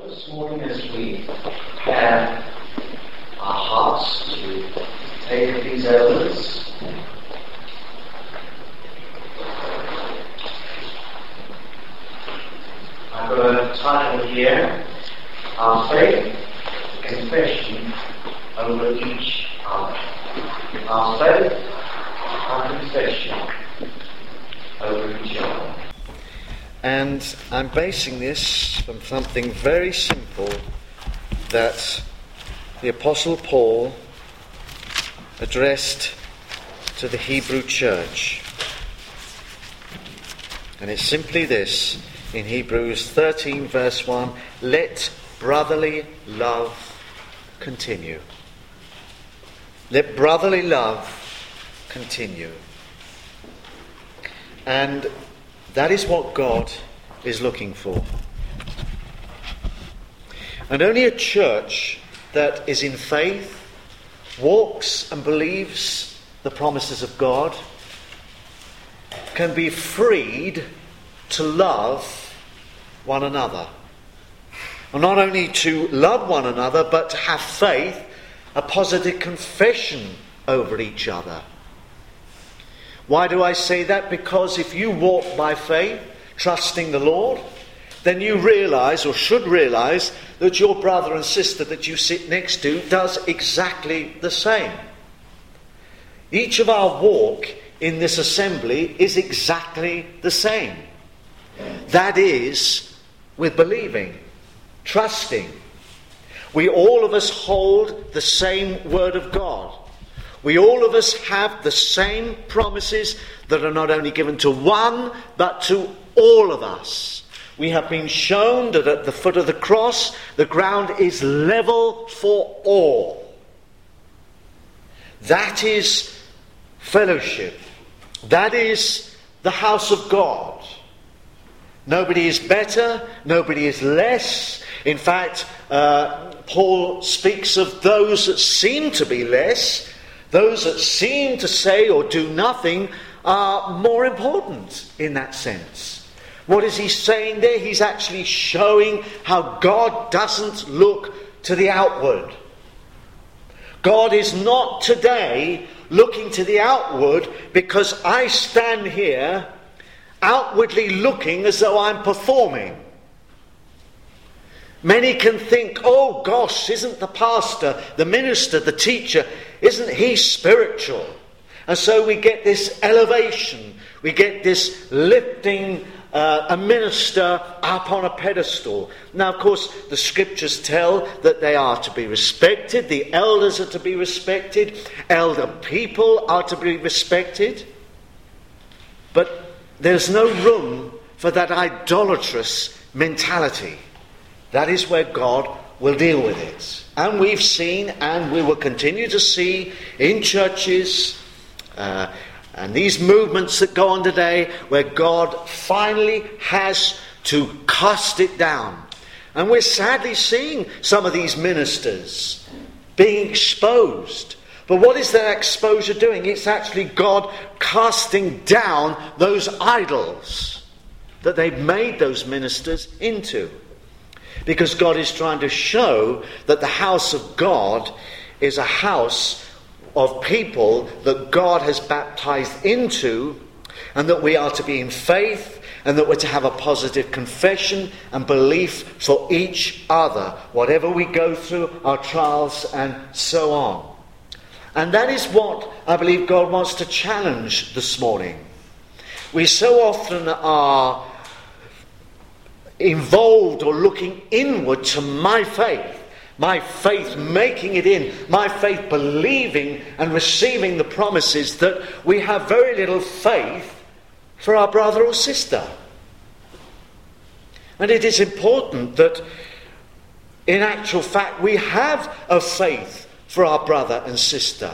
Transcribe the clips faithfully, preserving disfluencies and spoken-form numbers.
this morning as we have our hearts to take of these elements, I've got a title here, Our Faith, Confession over Each Other. Our faith, our confession over each other. And I'm basing this from something very simple that the Apostle Paul addressed to the Hebrew church. And it's simply this, in Hebrews thirteen verse one, let brotherly love continue. Let brotherly love continue. And that is what God is looking for. And only a church that is in faith, walks and believes the promises of God, can be freed to love one another. And not only to love one another, but to have faith, a positive confession over each other. Why do I say that? Because if you walk by faith, trusting the Lord, then you realise, or should realise, that your brother and sister that you sit next to does exactly the same. Each of our walk in this assembly is exactly the same. That is, with believing, trusting. We all of us hold the same word of God. We all of us have the same promises that are not only given to one, but to all of us. We have been shown that at the foot of the cross, the ground is level for all. That is fellowship. That is the house of God. Nobody is better, nobody is less. In fact, uh, Paul speaks of those that seem to be less. Those that seem to say or do nothing are more important in that sense. What is he saying there? He's actually showing how God doesn't look to the outward. God is not today looking to the outward because I stand here outwardly looking as though I'm performing. Many can think, oh gosh, isn't the pastor, the minister, the teacher, isn't he spiritual? And so we get this elevation, we get this lifting uh, a minister up on a pedestal. Now, of course, the scriptures tell that they are to be respected, the elders are to be respected, elder people are to be respected. But there's no room for that idolatrous mentality. That is where God will deal with it. And we've seen, and we will continue to see in churches, uh, and these movements that go on today, where God finally has to cast it down. And we're sadly seeing some of these ministers being exposed. But what is that exposure doing? It's actually God casting down those idols that they've made those ministers into. Because God is trying to show that the house of God is a house of people that God has baptized into, and that we are to be in faith, and that we're to have a positive confession and belief for each other, whatever we go through, our trials and so on. And that is what I believe God wants to challenge this morning. We so often are involved or looking inward to my faith, my faith making it in, my faith believing and receiving the promises, that we have very little faith for our brother or sister. And it is important that in actual fact we have a faith for our brother and sister.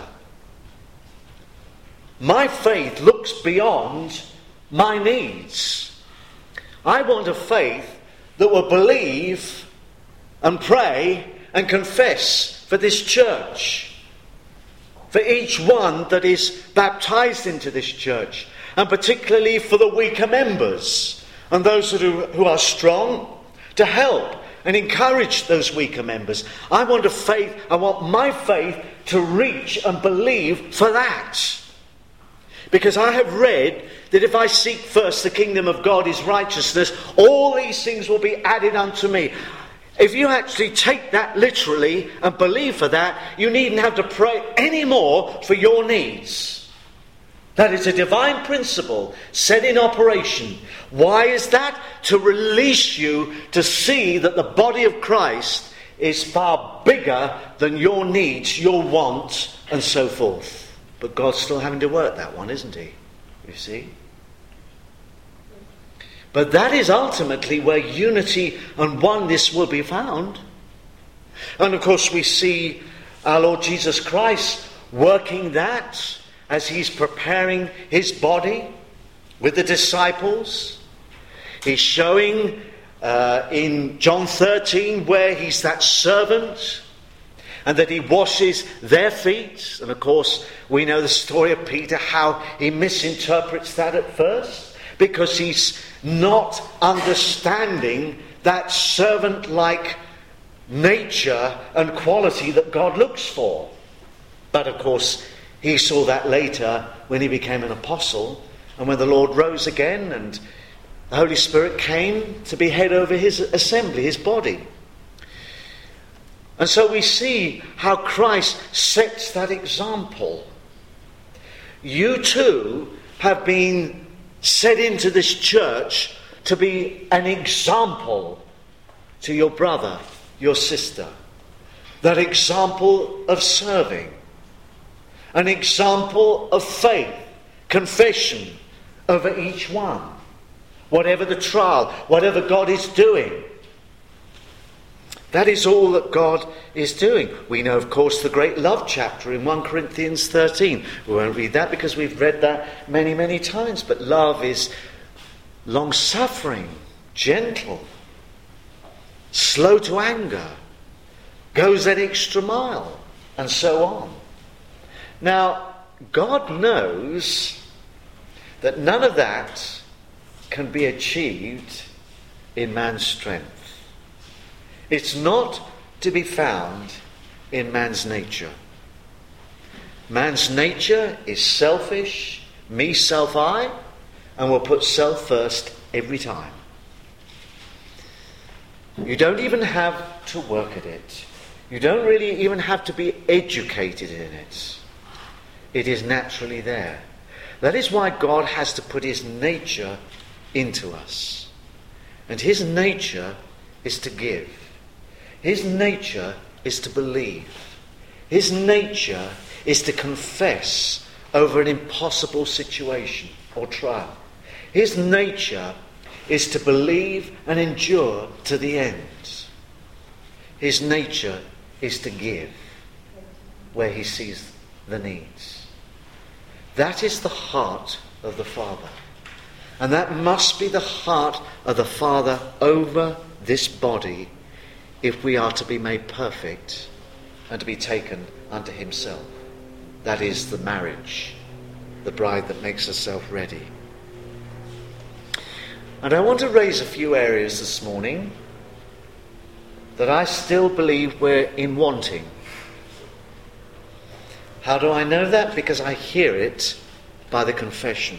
My faith looks beyond my needs. I want a faith that will believe and pray and confess for this church, for each one that is baptized into this church, and particularly for the weaker members and those who are strong, to help and encourage those weaker members. I want a faith, I want my faith to reach and believe for that. Because I have read that if I seek first the kingdom of God, his righteousness, all these things will be added unto me. If you actually take that literally and believe for that, you needn't have to pray anymore for your needs. That is a divine principle set in operation. Why is that? To release you to see that the body of Christ is far bigger than your needs, your wants, and so forth. But God's still having to work that one, isn't he? You see? But that is ultimately where unity and oneness will be found. And of course we see our Lord Jesus Christ working that as he's preparing his body with the disciples. He's showing uh, in John thirteen where he's that servant and that he washes their feet. And of course we know the story of Peter, how he misinterprets that at first because he's not understanding that servant-like nature and quality that God looks for. But of course he saw that later when he became an apostle and when the Lord rose again and the Holy Spirit came to be head over his assembly, his body. And so we see how Christ sets that example. You too have been set into this church to be an example to your brother, your sister. That example of serving. An example of faith, confession over each one. Whatever the trial, whatever God is doing. That is all that God is doing. We know, of course, the great love chapter in First Corinthians thirteen. We won't read that because we've read that many, many times. But love is long-suffering, gentle, slow to anger, goes that extra mile, and so on. Now, God knows that none of that can be achieved in man's strength. It's not to be found in man's nature. Man's nature is selfish, me, self, I, and will put self first every time. You don't even have to work at it. You don't really even have to be educated in it. It is naturally there. That is why God has to put his nature into us. And his nature is to give. His nature is to believe. His nature is to confess over an impossible situation or trial. His nature is to believe and endure to the end. His nature is to give where he sees the needs. That is the heart of the Father. And that must be the heart of the Father over this body if we are to be made perfect and to be taken unto himself. That is the marriage, the bride that makes herself ready. And I want to raise a few areas this morning that I still believe we're in wanting. How do I know that? Because I hear it by the confession.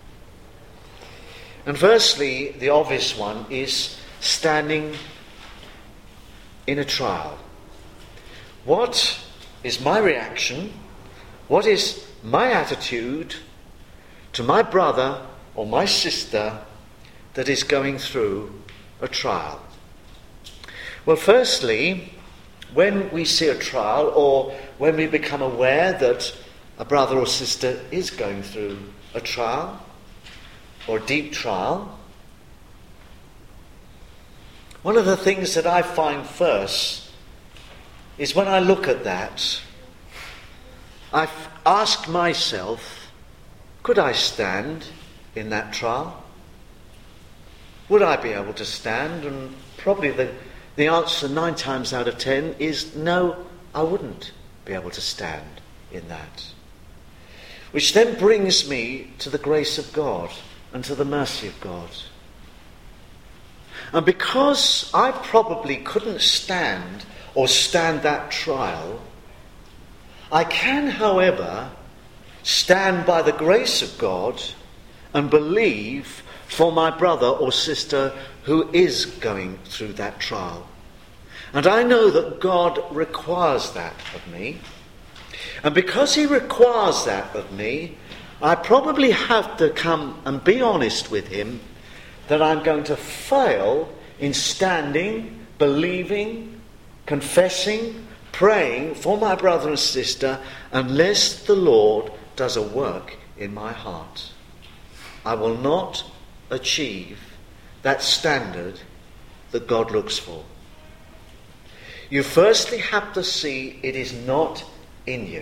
And firstly, the obvious one is standing in a trial. What is my reaction? What is my attitude to my brother or my sister that is going through a trial? Well, firstly, when we see a trial or when we become aware that a brother or sister is going through a trial or a deep trial, one of the things that I find first is when I look at that, I ask myself, could I stand in that trial? Would I be able to stand? And probably the, the answer nine times out of ten is no, I wouldn't be able to stand in that. Which then brings me to the grace of God and to the mercy of God. And because I probably couldn't stand or stand that trial, I can, however, stand by the grace of God and believe for my brother or sister who is going through that trial. And I know that God requires that of me. And because he requires that of me, I probably have to come and be honest with him that I'm going to fail in standing, believing, confessing, praying for my brother and sister unless the Lord does a work in my heart. I will not achieve that standard that God looks for. You firstly have to see it is not in you.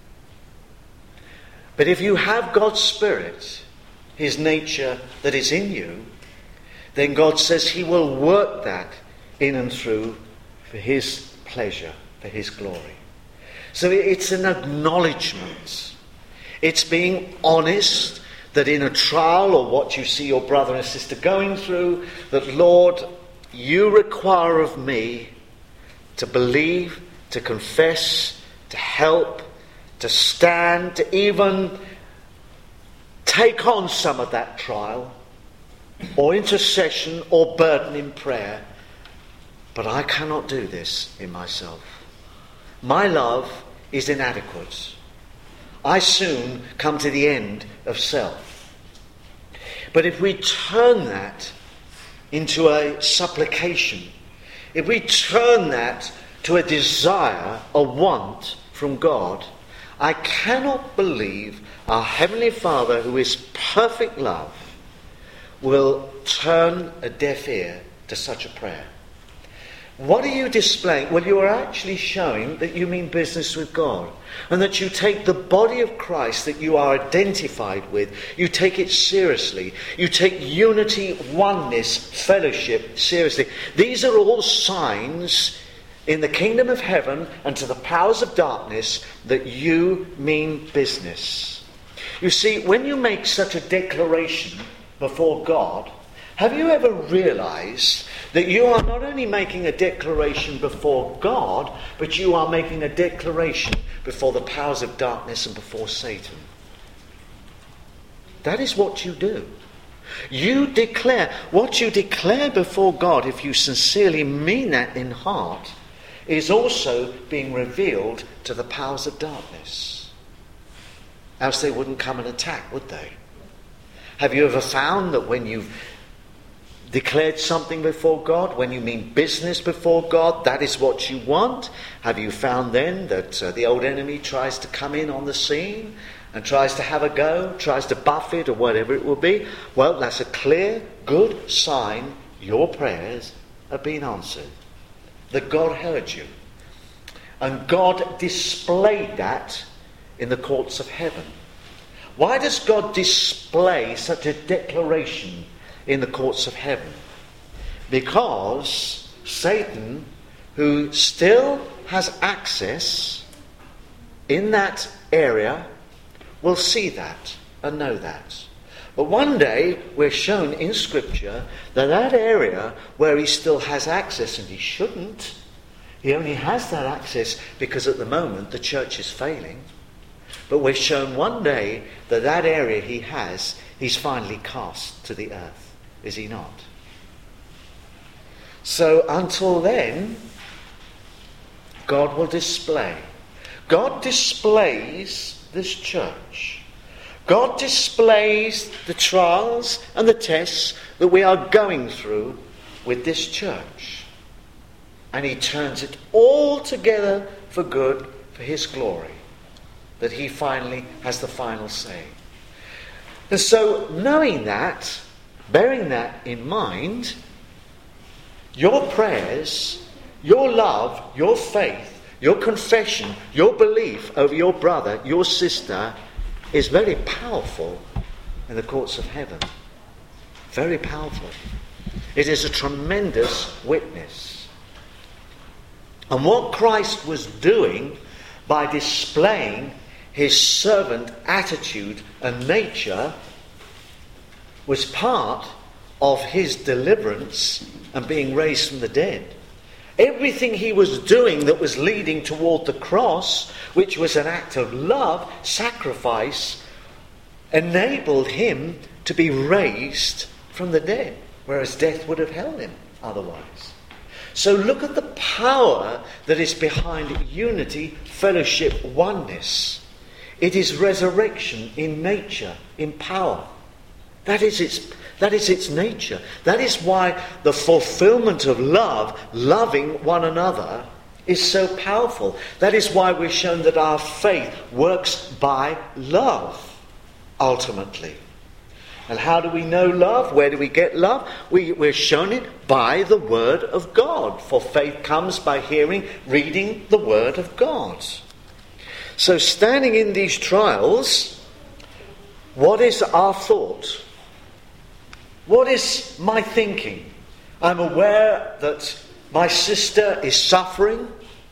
But if you have God's Spirit, his nature that is in you, then God says he will work that in and through for his pleasure, for his glory. So it's an acknowledgement. It's being honest that in a trial or what you see your brother and sister going through, that Lord, you require of me to believe, to confess, to help, to stand, to even take on some of that trial or intercession or burden in prayer. But I cannot do this in myself. My love is inadequate. I soon come to the end of self. But if we turn that into a supplication, if we turn that to a desire, a want from God, I cannot believe our Heavenly Father, who is perfect love, will turn a deaf ear to such a prayer. What are you displaying? Well, you are actually showing that you mean business with God, and that you take the body of Christ that you are identified with, you take it seriously. You take unity, oneness, fellowship seriously. These are all signs in the kingdom of heaven and to the powers of darkness that you mean business. You see, when you make such a declaration before God, have you ever realized that you are not only making a declaration before God, but you are making a declaration before the powers of darkness and before Satan? That is what you do. You declare. What you declare before God, if you sincerely mean that in heart, is also being revealed to the powers of darkness. Else they wouldn't come and attack, would they? Have you ever found that when you've declared something before God, when you mean business before God, that is what you want? Have you found then that uh, the old enemy tries to come in on the scene and tries to have a go, tries to buff it or whatever it will be? Well, that's a clear, good sign your prayers have been answered, that God heard you. And God displayed that in the courts of heaven. Why does God display such a declaration in the courts of heaven? Because Satan, who still has access in that area, will see that and know that. But one day we're shown in Scripture that that area where he still has access, and he shouldn't, he only has that access because at the moment the church is failing. But we're shown one day that that area he has, he's finally cast to the earth. Is he not? So until then, God will display. God displays this church. God displays the trials and the tests that we are going through with this church. And he turns it all together for good, for his glory. That he finally has the final say. And so, knowing that, bearing that in mind, your prayers, your love, your faith, your confession, your belief over your brother, your sister, is very powerful in the courts of heaven. Very powerful. It is a tremendous witness. And what Christ was doing by displaying his servant attitude and nature was part of his deliverance and being raised from the dead. Everything he was doing that was leading toward the cross, which was an act of love, sacrifice, enabled him to be raised from the dead, whereas death would have held him otherwise. So look at the power that is behind unity, fellowship, oneness. It is resurrection in nature, in power. That is its, that is its nature. That is why the fulfillment of love, loving one another, is so powerful. That is why we're shown that our faith works by love, ultimately. And how do we know love? Where do we get love? We, we're shown it by the Word of God. For faith comes by hearing, reading the Word of God. So standing in these trials, what is our thought? What is my thinking? I'm aware that my sister is suffering.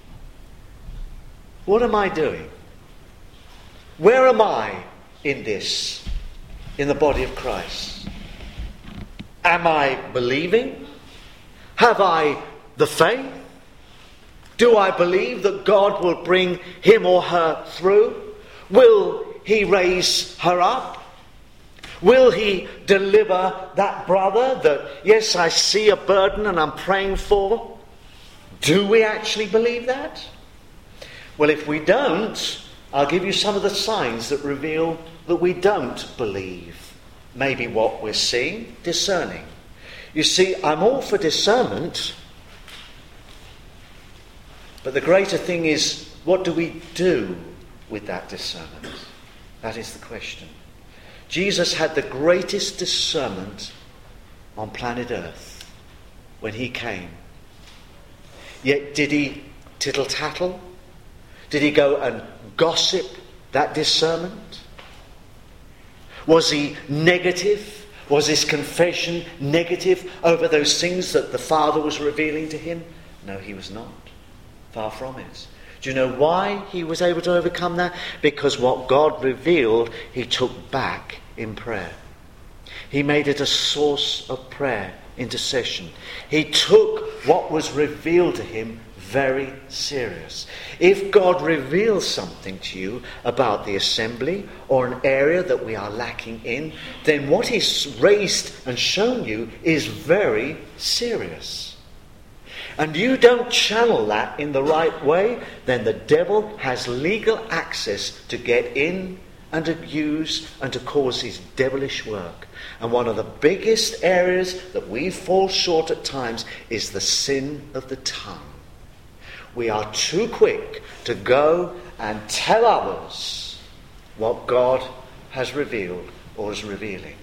What am I doing? Where am I in this, in the body of Christ? Am I believing? Have I the faith? Do I believe that God will bring him or her through? Will he raise her up? Will he deliver that brother that, yes, I see a burden and I'm praying for? Do we actually believe that? Well, if we don't, I'll give you some of the signs that reveal that we don't believe. Maybe what we're seeing, discerning. You see, I'm all for discernment, but the greater thing is, what do we do with that discernment? That is the question. Jesus had the greatest discernment on planet Earth when he came. Yet did he tittle-tattle? Did he go and gossip that discernment? Was he negative? Was his confession negative over those things that the Father was revealing to him? No, he was not. Far from it. Do you know why he was able to overcome that? Because what God revealed, he took back in prayer. He made it a source of prayer, intercession. He took what was revealed to him very serious. If God reveals something to you about the assembly or an area that we are lacking in, then what he's raised and shown you is very serious. And you don't channel that in the right way, then the devil has legal access to get in and to use and to cause his devilish work. And one of the biggest areas that we fall short at times is the sin of the tongue. We are too quick to go and tell others what God has revealed or is revealing.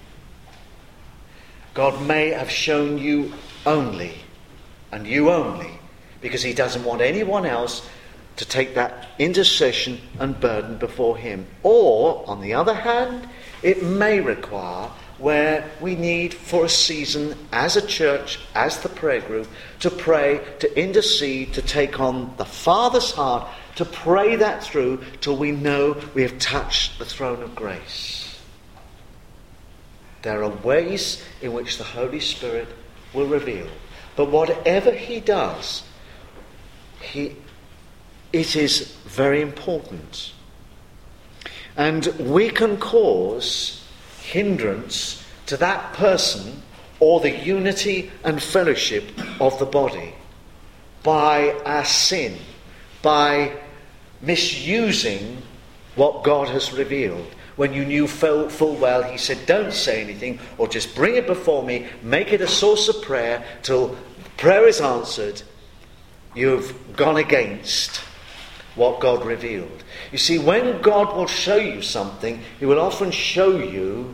God may have shown you only, and you only, because he doesn't want anyone else to take that intercession and burden before him. Or, on the other hand, it may require where we need for a season as a church, as the prayer group, to pray, to intercede, to take on the Father's heart, to pray that through till we know we have touched the throne of grace. There are ways in which the Holy Spirit will reveal. But whatever he does, he, it is very important. And we can cause hindrance to that person or the unity and fellowship of the body by our sin, by misusing what God has revealed. When you knew full, full well, he said, don't say anything, or just bring it before me, make it a source of prayer till prayer is answered. You've gone against what God revealed. You see, when God will show you something, he will often show you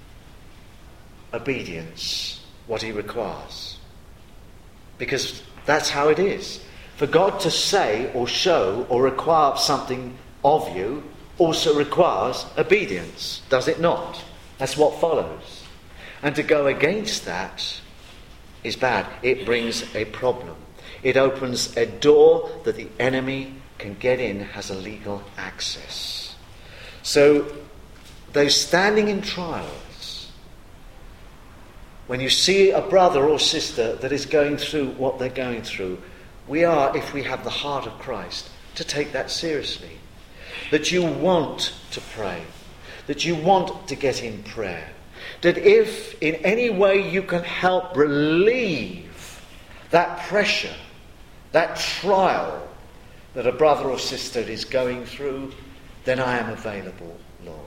obedience, what he requires. Because that's how it is. For God to say or show or require something of you also requires obedience, does it not? That's what follows. And to go against that is bad. It brings a problem. It opens a door that the enemy can get in, has a legal access. So those standing in trials, when you see a brother or sister that is going through what they're going through, we are, if we have the heart of Christ, to take that seriously. That you want to pray. That you want to get in prayer. That if in any way you can help relieve that pressure, that trial that a brother or sister is going through, then I am available, Lord.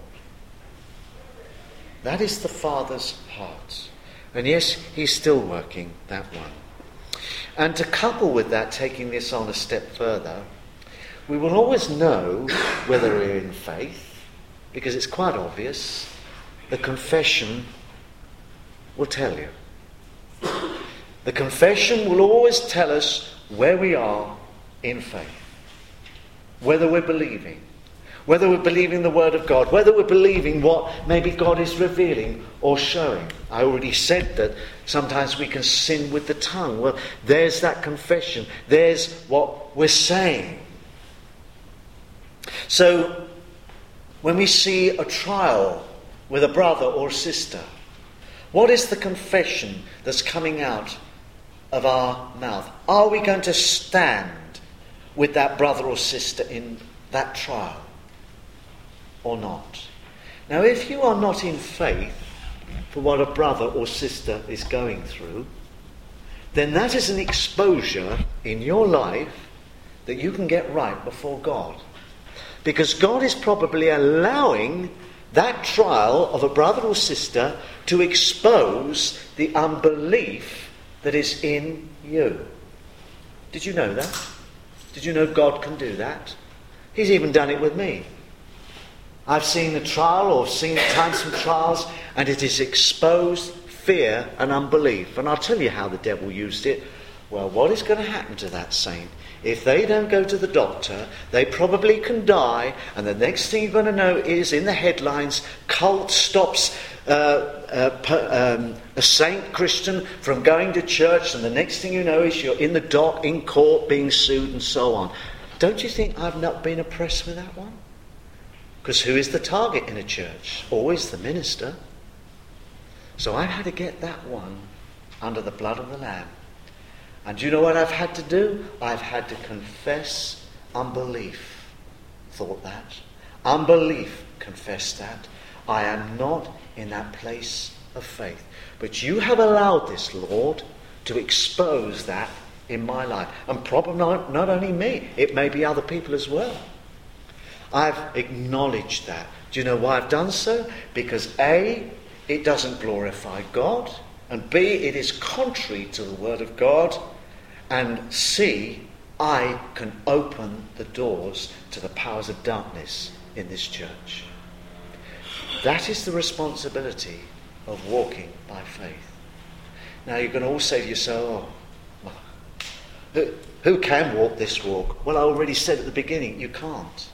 That is the Father's heart. And yes, he's still working that one. And to couple with that, taking this on a step further, we will always know whether we're in faith, because it's quite obvious. The confession will tell you. The confession will always tell us where we are in faith. Whether we're believing. Whether we're believing the Word of God. Whether we're believing what maybe God is revealing or showing. I already said that sometimes we can sin with the tongue. Well, there's that confession. There's what we're saying. So, when we see a trial with a brother or sister, what is the confession that's coming out of our mouth? Are we going to stand with that brother or sister in that trial or not? Now, if you are not in faith for what a brother or sister is going through, then that is an exposure in your life that you can get right before God. Because God is probably allowing that trial of a brother or sister to expose the unbelief that is in you. Did you know that? Did you know God can do that? He's even done it with me. I've seen a trial or seen at times some trials, and it has exposed fear and unbelief. And I'll tell you how the devil used it. Well, what is going to happen to that saint? If they don't go to the doctor, they probably can die, and the next thing you're going to know is in the headlines, cult stops uh, uh, per, um, a saint Christian from going to church, and the next thing you know is you're in the dock, in court, being sued and so on. Don't you think I've not been oppressed with that one? Because who is the target in a church? Always the minister. So I've had to get that one under the blood of the Lamb. And do you know what I've had to do? I've had to confess unbelief. Thought that. Unbelief, confess that. I am not in that place of faith. But you have allowed this, Lord, to expose that in my life. And probably not, not only me, it may be other people as well. I've acknowledged that. Do you know why I've done so? Because A, it doesn't glorify God. And B, it is contrary to the Word of God. And C, I can open the doors to the powers of darkness in this church. That is the responsibility of walking by faith. Now you're going to all say to yourself, oh, well, who, who can walk this walk? Well, I already said at the beginning, you can't.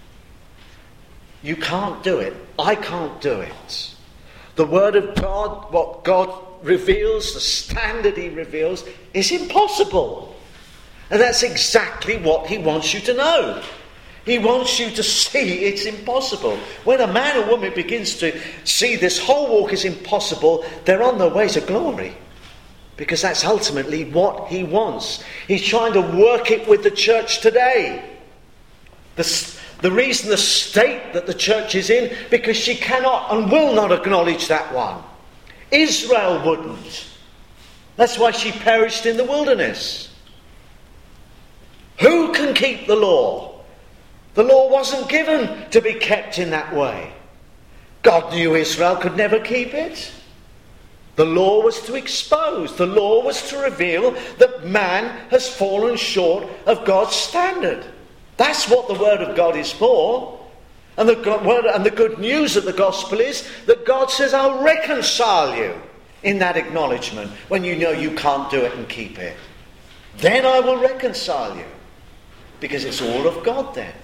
You can't do it. I can't do it. The Word of God, what God reveals, the standard he reveals, is impossible. And that's exactly what he wants you to know. He wants you to see it's impossible. When a man or woman begins to see this whole walk is impossible, they're on their way to glory. Because that's ultimately what he wants. He's trying to work it with the church today. The, the reason the state that the church is in, because she cannot and will not acknowledge that one. Israel wouldn't. That's why she perished in the wilderness. Who can keep the law? The law wasn't given to be kept in that way. God knew Israel could never keep it. The law was to expose. The law was to reveal that man has fallen short of God's standard. That's what the Word of God is for. And the, God, word, and the good news of the gospel is that God says, I'll reconcile you in that acknowledgement when you know you can't do it and keep it. Then I will reconcile you. Because it's all of God then.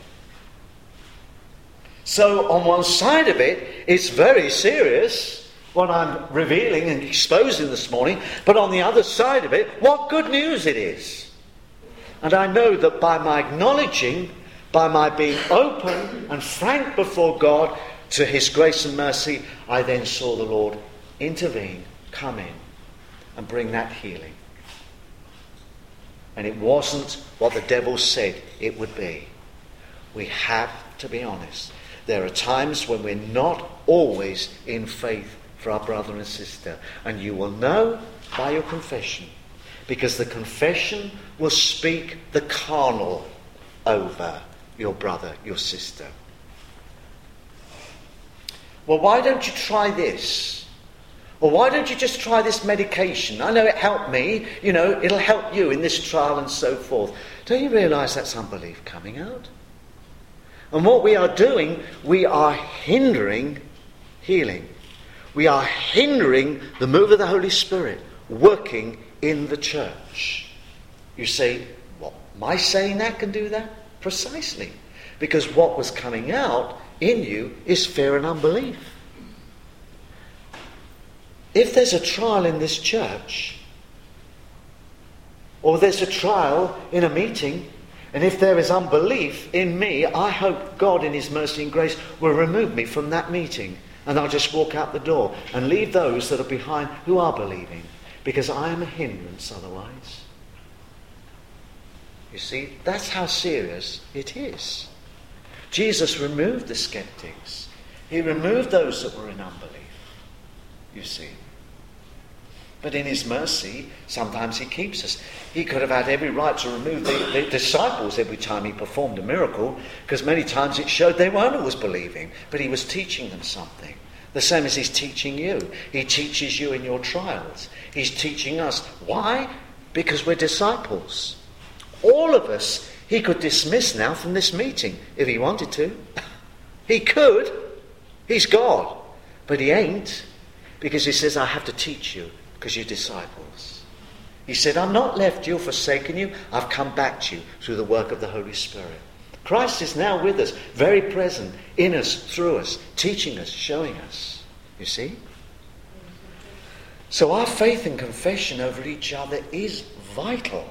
So on one side of it, it's very serious, what I'm revealing and exposing this morning. But on the other side of it, what good news it is. And I know that by my acknowledging, by my being open and frank before God to his grace and mercy, I then saw the Lord intervene, come in, and bring that healing. And it wasn't what the devil said it would be. We have to be honest. There are times when we're not always in faith for our brother and sister. And you will know by your confession. Because the confession will speak the carnal over your brother, your sister. Well, why don't you try this? Or why don't you just try this medication? I know it helped me. You know, it'll help you in this trial and so forth. Don't you realise that's unbelief coming out? And what we are doing, we are hindering healing. We are hindering the move of the Holy Spirit working in the church. You say, what, my saying that can do that? Precisely. Because what was coming out in you is fear and unbelief. If there's a trial in this church, or there's a trial in a meeting, and if there is unbelief in me, I hope God in his mercy and grace will remove me from that meeting, and I'll just walk out the door and leave those that are behind who are believing, because I am a hindrance otherwise. You see, that's how serious it is. Jesus removed the skeptics. He removed those that were in unbelief. You see. But in his mercy, sometimes he keeps us. He could have had every right to remove the, the disciples every time he performed a miracle, because many times it showed they weren't always believing, but he was teaching them something. The same as he's teaching you. He teaches you in your trials. He's teaching us. Why? Because we're disciples. All of us, he could dismiss now from this meeting if he wanted to. He could. He's God. But he ain't. Because he says, I have to teach you because you're disciples. He said, I've not left you or forsaken you. I've come back to you through the work of the Holy Spirit. Christ is now with us, very present, in us, through us, teaching us, showing us. You see? So our faith and confession over each other is vital.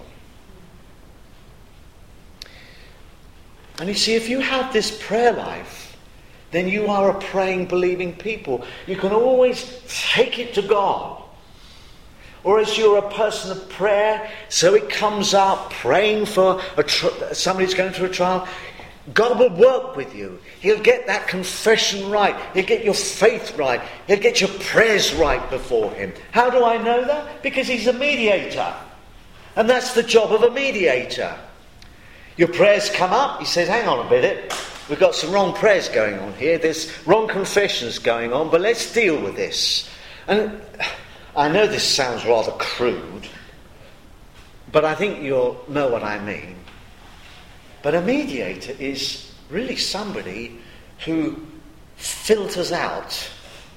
And you see, if you have this prayer life, then you are a praying, believing people. You can always take it to God. Or as you're a person of prayer, so it comes up, praying for a tr- somebody who's going through a trial, God will work with you. He'll get that confession right. He'll get your faith right. He'll get your prayers right before him. How do I know that? Because he's a mediator. And that's the job of a mediator. Your prayers come up, he says, hang on a minute. We've got some wrong prayers going on here. There's wrong confessions going on, but let's deal with this. And I know this sounds rather crude, but I think you'll know what I mean. But a mediator is really somebody who filters out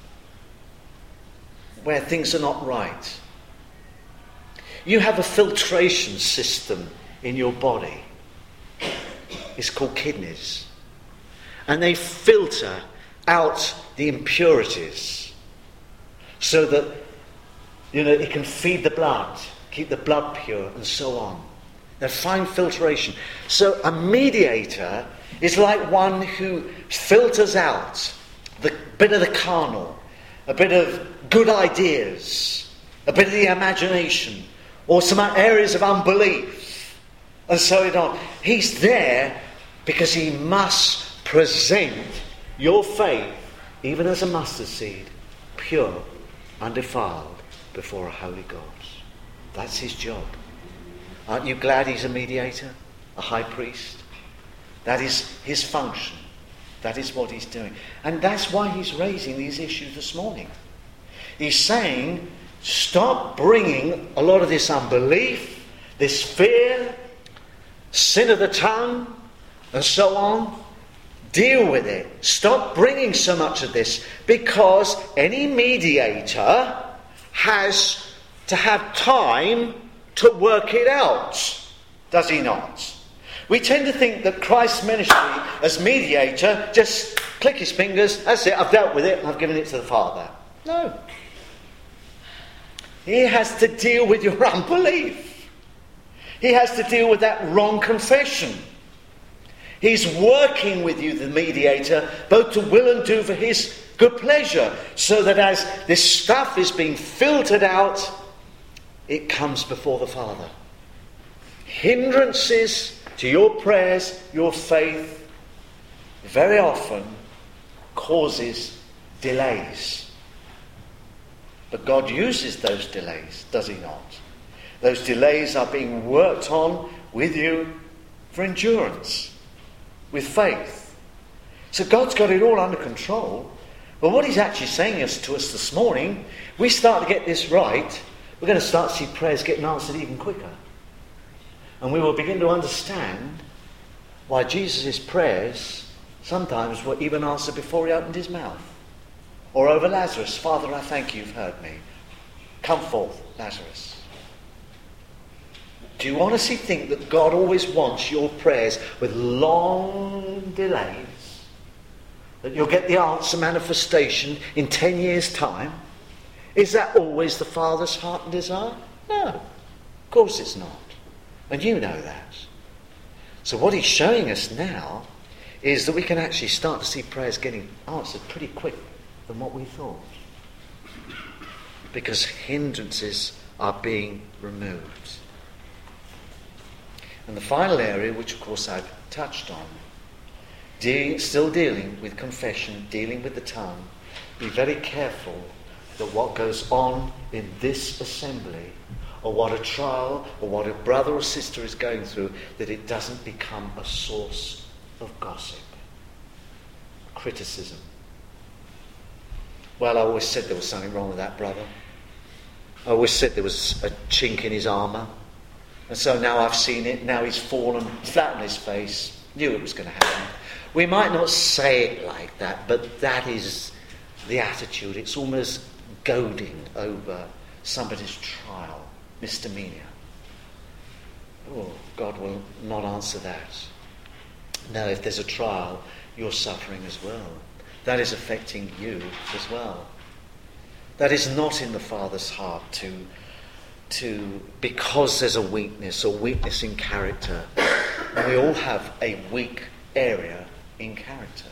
where things are not right. You have a filtration system in your body. It's called kidneys. And they filter out the impurities so that, you know, it can feed the blood, keep the blood pure, and so on. They're fine filtration. So a mediator is like one who filters out the bit of the carnal, a bit of good ideas, a bit of the imagination, or some areas of unbelief, and so on. He's there because he must present your faith, even as a mustard seed, pure, undefiled, before a holy God. That's his job. Aren't you glad he's a mediator, a high priest? That is his function. That is what he's doing. And that's why he's raising these issues this morning. He's saying, stop bringing a lot of this unbelief, this fear, sin of the tongue, and so on. Deal with it. Stop bringing so much of this, because any mediator has to have time to work it out, does he not? We tend to think that Christ's ministry as mediator, just click his fingers, that's it, I've dealt with it, and I've given it to the Father. No. He has to deal with your unbelief. He has to deal with that wrong confession. He's working with you, the mediator, both to will and do for his good pleasure, so that as this stuff is being filtered out, it comes before the Father. Hindrances to your prayers, your faith, very often causes delays. But God uses those delays, does he not? Those delays are being worked on with you for endurance, with faith. So God's got it all under control. But what he's actually saying is to us this morning, we start to get this right, we're going to start to see prayers getting answered even quicker. And we will begin to understand why Jesus' prayers sometimes were even answered before he opened his mouth. Or over Lazarus, Father, I thank you, you've heard me. Come forth, Lazarus. Do you honestly think that God always wants your prayers with long delays? That you'll get the answer manifestation in ten years' time? Is that always the Father's heart and desire? No, of course it's not. And you know that. So what he's showing us now is that we can actually start to see prayers getting answered pretty quick than what we thought. Because hindrances are being removed. And the final area, which of course I've touched on, de- still dealing with confession, dealing with the tongue, be very careful that what goes on in this assembly, or what a trial, or what a brother or sister is going through, that it doesn't become a source of gossip, criticism. Well, I always said there was something wrong with that brother. I always said there was a chink in his armour. And so now I've seen it, now he's fallen flat on his face, knew it was going to happen. We might not say it like that, but that is the attitude. It's almost goading over somebody's trial, misdemeanor. Oh, God will not answer that. No, if there's a trial, you're suffering as well. That is affecting you as well. That is not in the Father's heart to, to because there's a weakness or weakness in character. And we all have a weak area in character.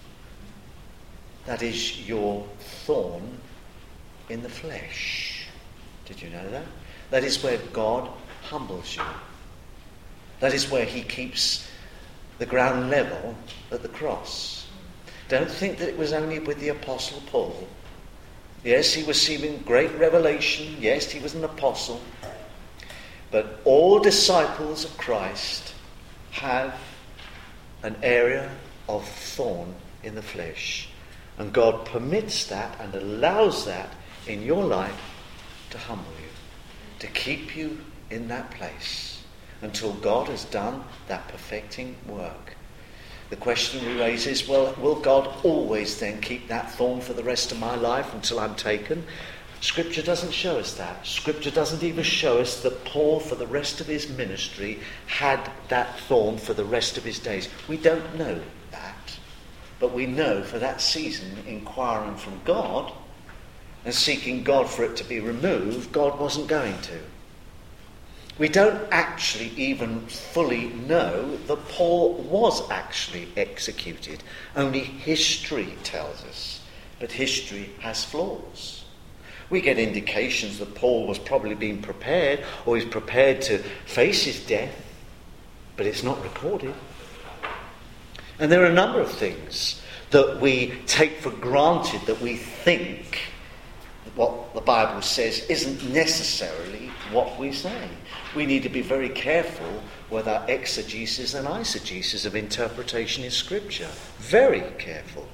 That is your thorn in the flesh. Did you know that? That is where God humbles you. That is where he keeps the ground level at the cross. Don't think that it was only with the Apostle Paul. Yes, he was receiving great revelation. Yes, he was an apostle. But all disciples of Christ have an area of thorn in the flesh. And God permits that and allows that in your life to humble you, to keep you in that place until God has done that perfecting work. The question we raise is, well, will God always then keep that thorn for the rest of my life until I'm taken? Scripture doesn't show us that. Scripture doesn't even show us that Paul, for the rest of his ministry, had that thorn for the rest of his days. We don't know that. But we know for that season, inquiring from God and seeking God for it to be removed, God wasn't going to. We don't actually even fully know that Paul was actually executed. Only history tells us. But history has flaws. We get indications that Paul was probably being prepared, or he's prepared to face his death, but it's not recorded. And there are a number of things that we take for granted, that we think what the Bible says isn't necessarily what we say. We need to be very careful with our exegesis and eisegesis of interpretation in Scripture. Very careful.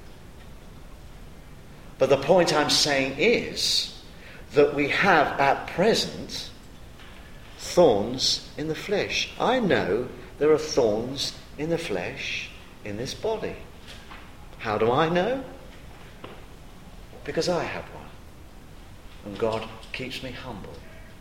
But the point I'm saying is that we have at present thorns in the flesh. I know there are thorns in the flesh in this body. How do I know? Because I have one. And God keeps me humble.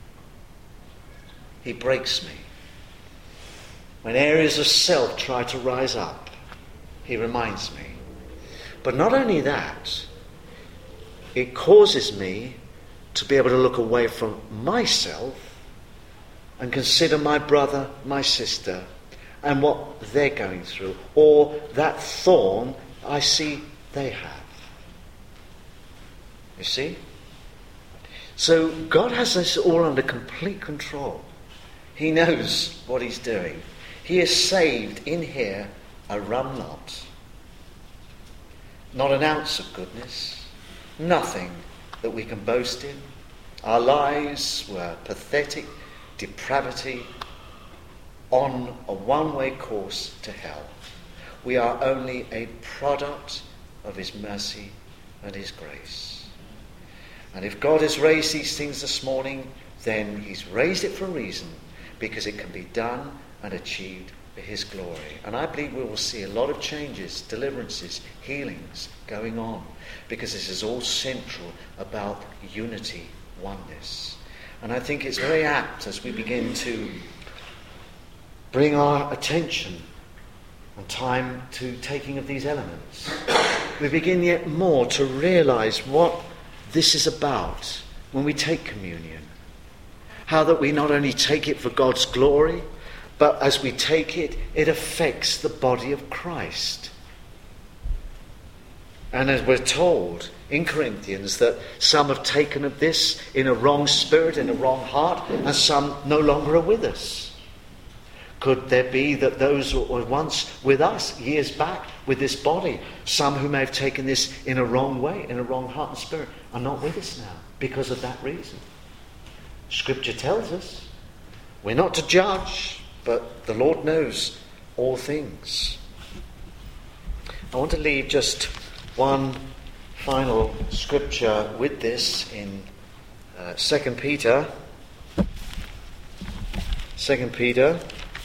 He breaks me. When areas of self try to rise up, he reminds me. But not only that, it causes me to be able to look away from myself and consider my brother, my sister, and what they're going through, or that thorn I see they have. You see? So God has this all under complete control. He knows what he's doing. He has saved in here a rum lot. Not an ounce of goodness. Nothing that we can boast in. Our lives were pathetic depravity on a one-way course to hell. We are only a product of his mercy and his grace. And if God has raised these things this morning, then he's raised it for a reason, because it can be done and achieved for his glory. And I believe we will see a lot of changes, deliverances, healings going on, because this is all central about unity, oneness. And I think it's very apt as we begin to bring our attention and time to taking of these elements. We begin yet more to realize what this is about when we take communion. How that we not only take it for God's glory, but as we take it, it affects the body of Christ. And as we're told in Corinthians that some have taken of this in a wrong spirit, in a wrong heart, and some no longer are with us. Could there be that those who were once with us years back with this body, some who may have taken this in a wrong way, in a wrong heart and spirit, are not with us now because of that reason? Scripture tells us we're not to judge, but the Lord knows all things. I want to leave just one final scripture with this in uh, Second Peter. Second Peter.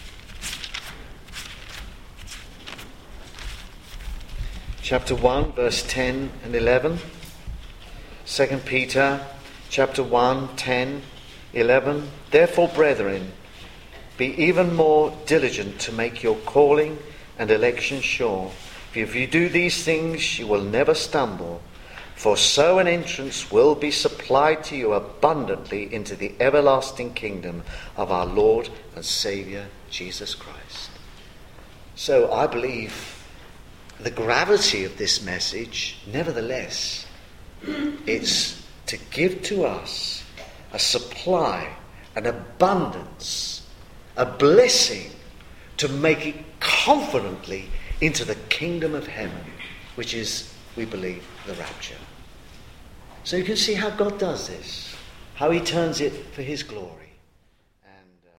Chapter one, verse ten and eleven. Second Peter, chapter one, ten, eleven. Therefore, brethren, be even more diligent to make your calling and election sure. For if you do these things, you will never stumble. For so an entrance will be supplied to you abundantly into the everlasting kingdom of our Lord and Saviour, Jesus Christ. So I believe the gravity of this message, nevertheless, it's to give to us a supply, an abundance, a blessing to make it confidently into the kingdom of heaven, which is, we believe, the rapture. So you can see how God does this, how he turns it for his glory.